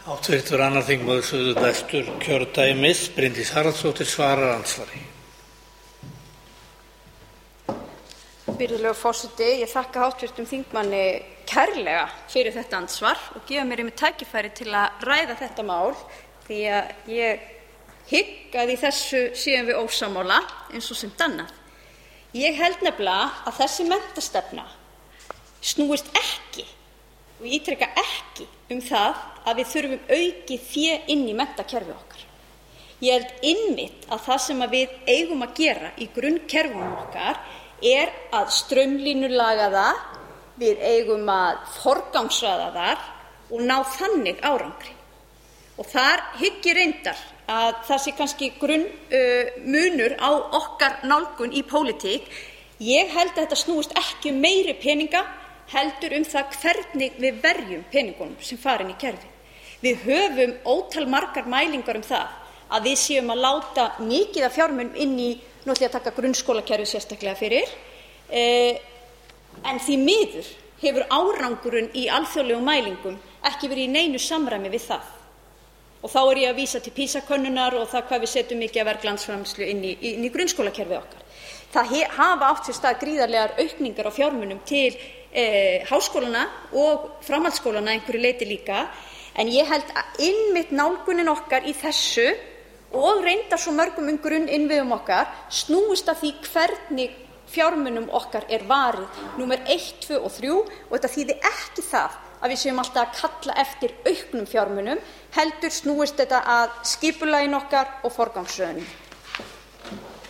Háttvirtur annar þingmaður Suðurvestur kjördæmis, Bryndís Haraldsdóttir, svarar andsvari. Virðulegur forseti, ég þakka háttvirtum þingmanni kærlega fyrir þetta andsvar og gefa mér einmitt tækifæri til að ræða þetta mál því að ég hygg að í þessu séum við ósammála eins og sem annað. Ég held nefnilega að þessi menntastefna snúist ekki, og ég ítreka ekki, það að við þurfum aukið fé inn í menntakerfið okkar. Ég held einmitt að það sem við eigum að gera í grunnkerfunum okkar að straumlínulaga það, við eigum að forgangsraða þar og ná þannig árangri. Og þar hygg ég reyndar að það sé kannski munur á okkar nálgun í pólitík. Ég held að þetta snúist ekki meiri peninga, heldur það hvernig við verjum peningunum sem fara inn í kerfið. Við höfum ótal margar mælingar það að við séum að láta mikið af fjármunum inn í, nú ætla ég að taka grunnskólakerfið sérstaklega fyrir, en því miður hefur árangurinn í alþjóðlegum mælingum ekki verið í neinu samræmi við það. Og þá ég að vísa til PISA-könnunar og það hvað við setjum mikið af verglandsframleiðslu inn í grunnskólakerfið okkar. Það hafa átt sér stað gríðarlegar aukningar á fjármunum til háskólana og framhaldsskólana einhverju leyti líka, en ég held að einmitt nálgunin okkar í þessu og reyndar svo mörgum grunninnviðum okkar snúist að því hvernig fjármunum okkar varið númer 1, 2 og 3 og þetta þýðir ekki það að við séum alltaf að kalla eftir auknum fjármunum, heldur snúist þetta að skipulaginu okkar og forgangsröðunum.